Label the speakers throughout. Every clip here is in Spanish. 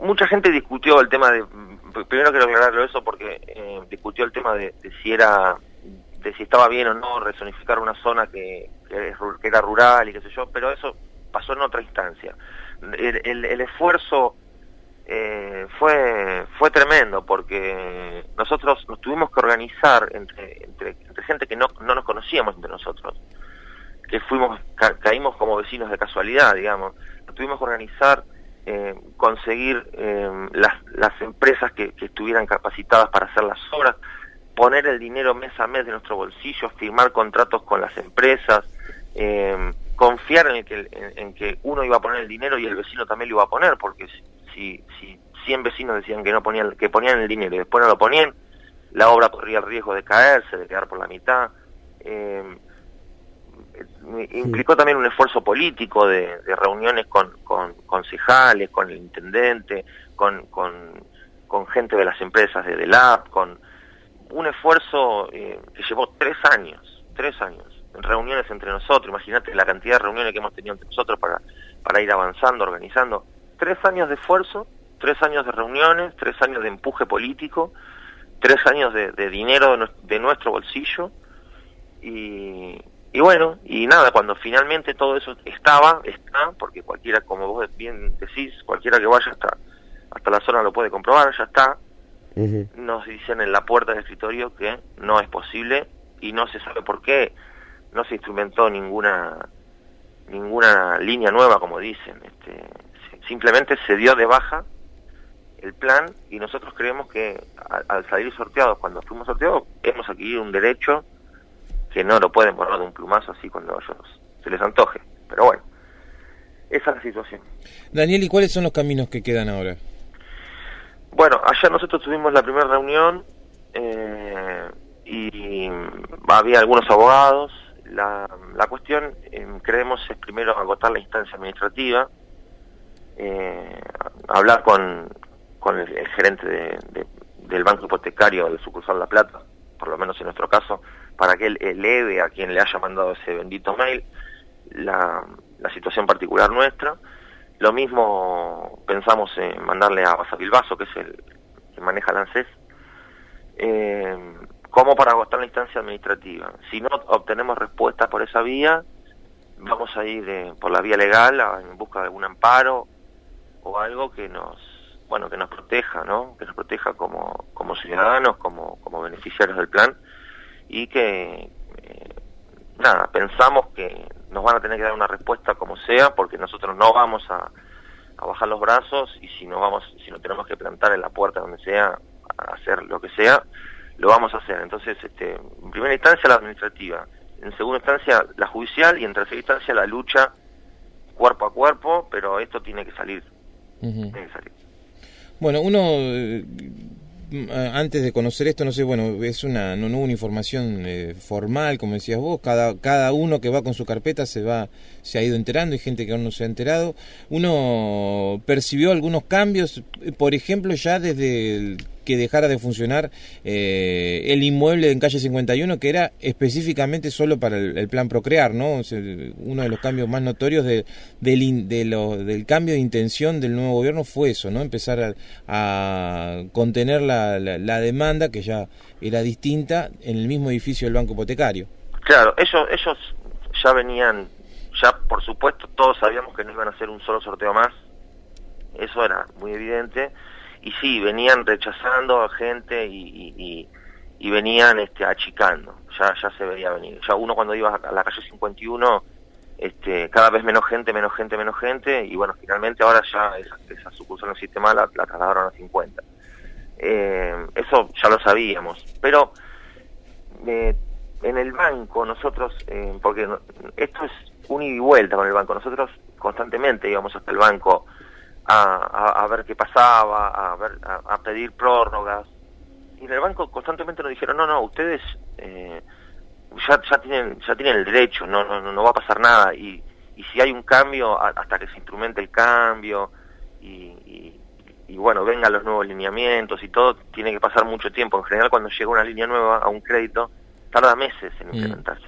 Speaker 1: mucha gente discutió el tema de, primero quiero aclararlo eso porque discutió el tema de si estaba bien o no rezonificar una zona que era rural y qué sé yo, pero eso pasó en otra instancia. El esfuerzo fue tremendo porque nosotros nos tuvimos que organizar entre gente que no nos conocíamos entre nosotros, que caímos como vecinos de casualidad, digamos. Nos tuvimos que organizar, conseguir las empresas que estuvieran capacitadas para hacer las obras, poner el dinero mes a mes de nuestro bolsillo, firmar contratos con las empresas, confiar en que uno iba a poner el dinero y el vecino también lo iba a poner, porque si 100 vecinos decían que ponían el dinero y después no lo ponían, la obra corría el riesgo de caerse, de quedar por la mitad. Implicó también un esfuerzo político de reuniones con concejales, con el intendente, con gente de las empresas de DELAP, con un esfuerzo que llevó 3 años, en reuniones entre nosotros. Imagínate la cantidad de reuniones que hemos tenido entre nosotros para ir avanzando, organizando. 3 años de esfuerzo, 3 años de reuniones, 3 años de empuje político, 3 años de dinero de nuestro bolsillo, y bueno, y nada, cuando finalmente todo eso está, porque cualquiera, como vos bien decís, cualquiera que vaya hasta la zona lo puede comprobar, ya está. Nos dicen en la puerta del escritorio que no es posible y no se sabe por qué no se instrumentó ninguna línea nueva, como dicen. Simplemente se dio de baja el plan y nosotros creemos que al salir sorteados, cuando fuimos sorteados, hemos adquirido un derecho que no lo pueden borrar de un plumazo así cuando se les antoje. Pero bueno, esa es la situación.
Speaker 2: Daniel, ¿y cuáles son los caminos que quedan ahora?
Speaker 1: Bueno, ayer nosotros tuvimos la primera reunión y había algunos abogados. La cuestión, creemos, es primero agotar la instancia administrativa, hablar con el gerente del Banco Hipotecario de sucursal La Plata, por lo menos en nuestro caso, para que él eleve a quien le haya mandado ese bendito mail la situación particular nuestra. Lo mismo pensamos en mandarle a Basa Bilbaso, que es el que maneja el ANSES, como para agotar la instancia administrativa. Si no obtenemos respuesta por esa vía, vamos a ir por la vía legal en busca de algún amparo o algo que nos proteja, ¿no? Que nos proteja como ciudadanos, como beneficiarios del plan, y que pensamos que nos van a tener que dar una respuesta como sea, porque nosotros no vamos a bajar los brazos, y si no tenemos que plantar en la puerta donde sea, a hacer lo que sea, lo vamos a hacer. Entonces, en primera instancia la administrativa, en segunda instancia la judicial, y en tercera instancia la lucha cuerpo a cuerpo, pero esto tiene que salir. Tiene que salir.
Speaker 2: Bueno, uno antes de conocer esto, no sé, bueno, es no hubo una información formal, como decías vos, cada uno que va con su carpeta se ha ido enterando, hay gente que aún no se ha enterado. Uno percibió algunos cambios, por ejemplo, ya desde que dejara de funcionar el inmueble en calle 51, que era específicamente solo para el plan Procrear, ¿no? O sea, uno de los cambios más notorios del cambio de intención del nuevo gobierno fue eso, ¿no? Empezar a contener la demanda, que ya era distinta, en el mismo edificio del Banco Hipotecario.
Speaker 1: Claro, ellos ya venían, por supuesto todos sabíamos que no iban a hacer un solo sorteo más, eso era muy evidente. Y sí, venían rechazando a gente y venían achicando, ya se veía venir. Ya uno cuando iba a la calle 51, cada vez menos gente, y bueno, finalmente ahora ya esa sucursal no existe más, la trasladaron a 50. Eso ya lo sabíamos, pero en el banco nosotros, porque esto es un ida y vuelta con el banco, nosotros constantemente íbamos hasta el banco a ver qué pasaba, a pedir prórrogas, y en el banco constantemente nos dijeron no, ustedes ya tienen el derecho, no va a pasar nada, y si hay un cambio, hasta que se instrumente el cambio y bueno, vengan los nuevos lineamientos y todo, tiene que pasar mucho tiempo. En general, cuando llega una línea nueva a un crédito, tarda meses en implementarse.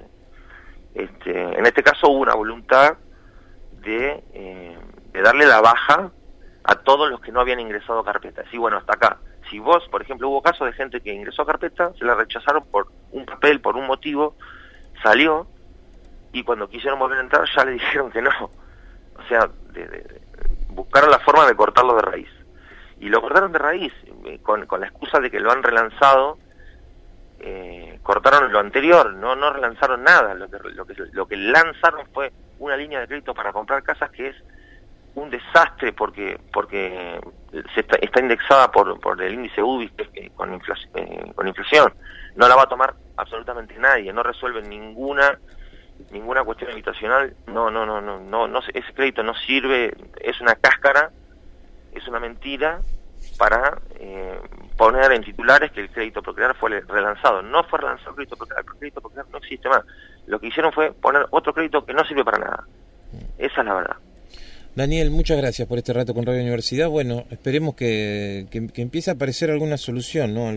Speaker 1: En este caso hubo una voluntad de darle la baja a todos los que no habían ingresado a carpeta. Decir, bueno, hasta acá. Si vos, por ejemplo, hubo casos de gente que ingresó a carpeta, se la rechazaron por un papel, por un motivo, salió, y cuando quisieron volver a entrar ya le dijeron que no. O sea, buscaron la forma de cortarlo de raíz. Y lo cortaron de raíz, con la excusa de que lo han relanzado, cortaron lo anterior, no relanzaron nada. Lo que lanzaron fue una línea de crédito para comprar casas que es un desastre porque está indexada por el índice UDI con inflación. No la va a tomar absolutamente nadie, no resuelve ninguna cuestión habitacional. No, ese crédito no sirve, es una cáscara, es una mentira para poner en titulares que el crédito procrear fue relanzado. No fue relanzado el crédito procrear no existe más. Lo que hicieron fue poner otro crédito que no sirve para nada. Esa es la verdad.
Speaker 2: Daniel, muchas gracias por este rato con Radio Universidad. Bueno, esperemos que empiece a aparecer alguna solución, ¿no?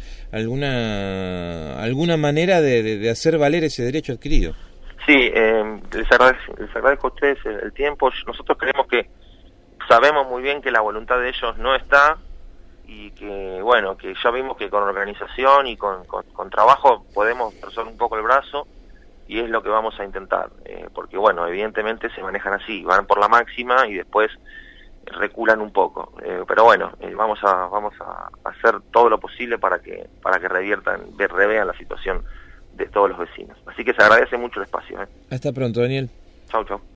Speaker 2: Alguna manera de hacer valer ese derecho adquirido.
Speaker 1: Sí, les agradezco a ustedes el tiempo. Nosotros creemos que sabemos muy bien que la voluntad de ellos no está, y que, bueno, que ya vimos que con organización y con trabajo podemos torcer un poco el brazo, y es lo que vamos a intentar, porque, bueno, evidentemente se manejan así, van por la máxima y después reculan un poco, pero bueno, vamos a hacer todo lo posible para que revean la situación de todos los vecinos. Así que se agradece mucho el espacio.
Speaker 2: Hasta pronto, Daniel.
Speaker 1: Chau.